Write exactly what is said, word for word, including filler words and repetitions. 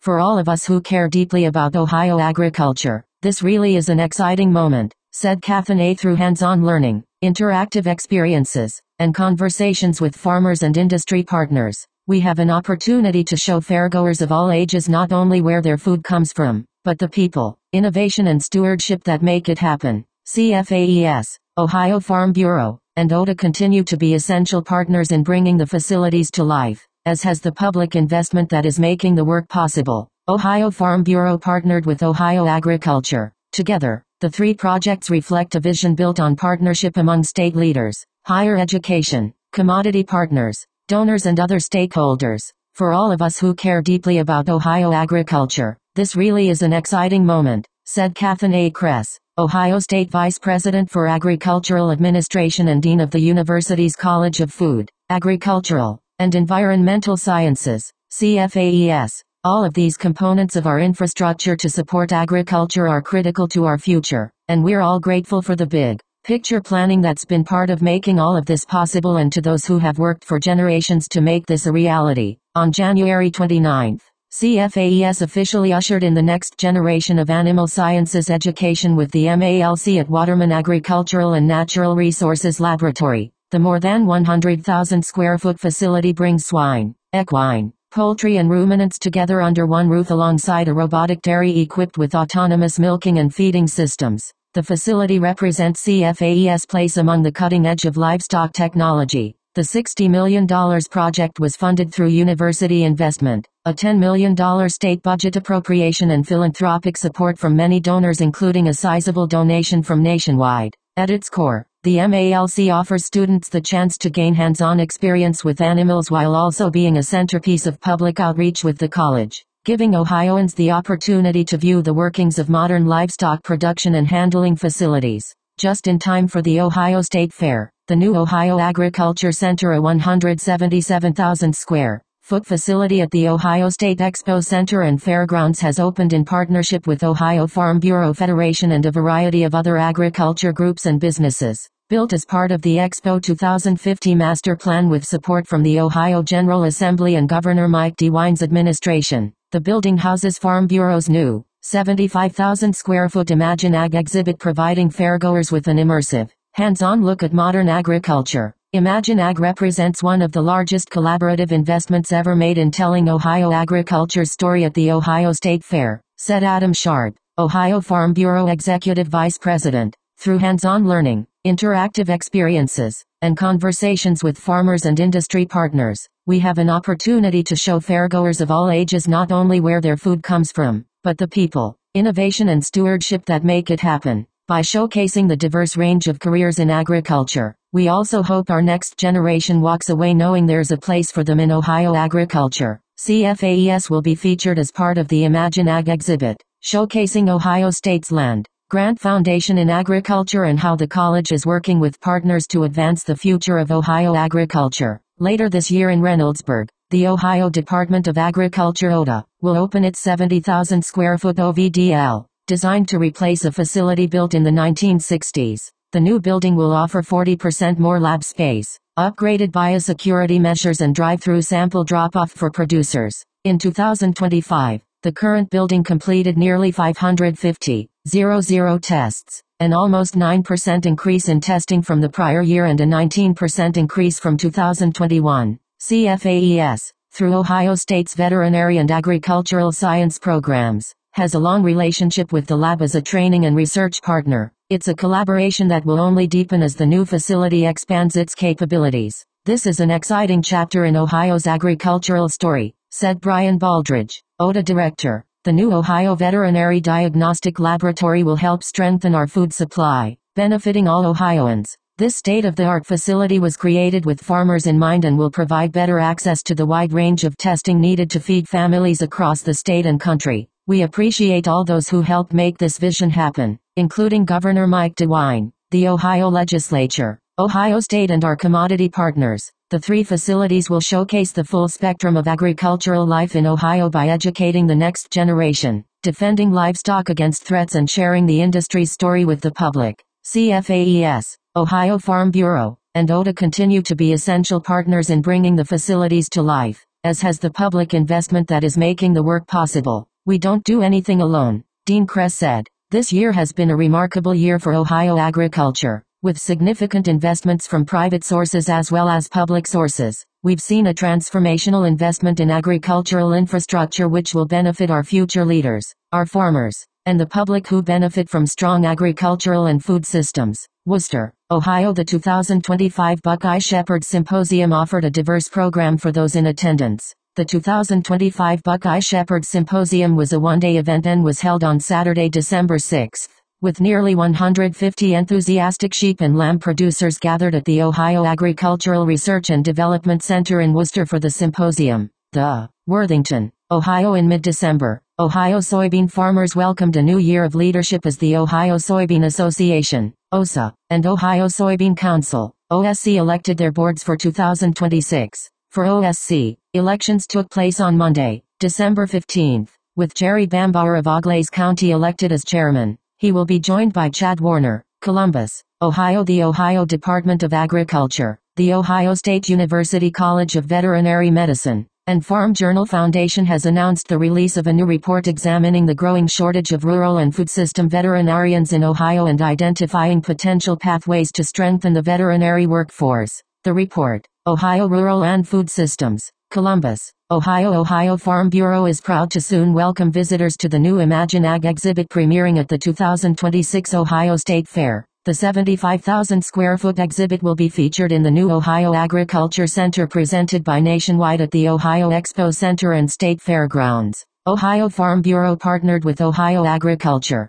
For all of us who care deeply about Ohio agriculture, this really is an exciting moment, said Catherine. Through hands-on learning, interactive experiences, and conversations with farmers and industry partners, we have an opportunity to show fairgoers of all ages not only where their food comes from, but the people, innovation and stewardship that make it happen. C F A E S, Ohio Farm Bureau, and O D A continue to be essential partners in bringing the facilities to life, as has the public investment that is making the work possible. Ohio Farm Bureau partnered with Ohio Agriculture. Together, the three projects reflect a vision built on partnership among state leaders, higher education, commodity partners, donors and other stakeholders. For all of us who care deeply about Ohio agriculture, this really is an exciting moment, said Catherine A. Kress, Ohio State Vice President for Agricultural Administration and Dean of the university's College of Food, Agricultural, and Environmental Sciences, C F A E S. All of these components of our infrastructure to support agriculture are critical to our future, and we're all grateful for the big picture planning that's been part of making all of this possible, and to those who have worked for generations to make this a reality. On January twenty-ninth, C F A E S officially ushered in the next generation of animal sciences education with the M A L C at Waterman Agricultural and Natural Resources Laboratory. The more than one hundred thousand square foot facility brings swine, equine, poultry and ruminants together under one roof alongside a robotic dairy equipped with autonomous milking and feeding systems. The facility represents C F A E S' place among the cutting edge of livestock technology. The sixty million dollars project was funded through university investment, a ten million dollars state budget appropriation and philanthropic support from many donors, including a sizable donation from Nationwide. At its core, the M A L C offers students the chance to gain hands-on experience with animals while also being a centerpiece of public outreach with the college, giving Ohioans the opportunity to view the workings of modern livestock production and handling facilities. Just in time for the Ohio State Fair, the new Ohio Agriculture Center, a one hundred seventy-seven thousand square foot facility at the Ohio State Expo Center and Fairgrounds, has opened in partnership with Ohio Farm Bureau Federation and a variety of other agriculture groups and businesses. Built as part of the Expo two thousand fifty master plan with support from the Ohio General Assembly and Governor Mike DeWine's administration, the building houses Farm Bureau's new seventy-five thousand square foot Imagine Ag exhibit, providing fairgoers with an immersive, hands-on look at modern agriculture. Imagine Ag represents one of the largest collaborative investments ever made in telling Ohio agriculture's story at the Ohio State Fair, said Adam Sharp, Ohio Farm Bureau Executive Vice President. Through hands-on learning, interactive experiences, and conversations with farmers and industry partners, we have an opportunity to show fairgoers of all ages not only where their food comes from, but the people, innovation and stewardship that make it happen. By showcasing the diverse range of careers in agriculture, we also hope our next generation walks away knowing there's a place for them in Ohio agriculture. C F A E S will be featured as part of the Imagine Ag exhibit, showcasing Ohio State's land grant foundation in agriculture and how the college is working with partners to advance the future of Ohio agriculture. Later this year in Reynoldsburg, the Ohio Department of Agriculture O D A will open its seventy thousand square foot O V D L, designed to replace a facility built in the nineteen sixties. The new building will offer forty percent more lab space, upgraded biosecurity measures and drive-through sample drop-off for producers. In two thousand twenty-five, the current building completed nearly five hundred fifty thousand tests, an almost nine percent increase in testing from the prior year and a nineteen percent increase from two thousand twenty-one. C F A E S, through Ohio State's veterinary and agricultural science programs, has a long relationship with the lab as a training and research partner. It's a collaboration that will only deepen as the new facility expands its capabilities. This is an exciting chapter in Ohio's agricultural story, said Brian Baldridge, O D A director. The new Ohio Veterinary Diagnostic Laboratory will help strengthen our food supply, benefiting all Ohioans. This state-of-the-art facility was created with farmers in mind and will provide better access to the wide range of testing needed to feed families across the state and country. We appreciate all those who helped make this vision happen, including Governor Mike DeWine, the Ohio Legislature, Ohio State and our commodity partners. The three facilities will showcase the full spectrum of agricultural life in Ohio by educating the next generation, defending livestock against threats and sharing the industry's story with the public. C F A E S, Ohio Farm Bureau, and O D A continue to be essential partners in bringing the facilities to life. as has the public investment that is making the work possible. We don't do anything alone, Dean Kress said. This year has been a remarkable year for Ohio agriculture, with significant investments from private sources as well as public sources. We've seen a transformational investment in agricultural infrastructure which will benefit our future leaders, our farmers, and the public who benefit from strong agricultural and food systems. Worcester, Ohio. The two thousand twenty-five Buckeye Shepherd Symposium offered a diverse program for those in attendance. The two thousand twenty-five Buckeye Shepherd Symposium was a one-day event and was held on Saturday, December sixth, with nearly one hundred fifty enthusiastic sheep and lamb producers gathered at the Ohio Agricultural Research and Development Center in Worcester for the symposium. The Worthington, Ohio. In mid-December, Ohio soybean farmers welcomed a new year of leadership as the Ohio Soybean Association, O S A, and Ohio Soybean Council, O S C, elected their boards for two thousand twenty-six. For O S C, elections took place on Monday, December fifteenth, with Jerry Bambauer of Auglaize County elected as chairman. He will be joined by Chad Warner, Columbus, Ohio. The Ohio Department of Agriculture, the Ohio State University College of Veterinary Medicine, and Farm Journal Foundation has announced the release of a new report examining the growing shortage of rural and food system veterinarians in Ohio and identifying potential pathways to strengthen the veterinary workforce. The report, Ohio Rural and Food Systems, Columbus, Ohio. Ohio Farm Bureau is proud to soon welcome visitors to the new Imagine Ag exhibit premiering at the two thousand twenty-six Ohio State Fair. The seventy-five thousand square foot exhibit will be featured in the new Ohio Agriculture Center presented by Nationwide at the Ohio Expo Center and State Fairgrounds. Ohio Farm Bureau partnered with Ohio Agriculture,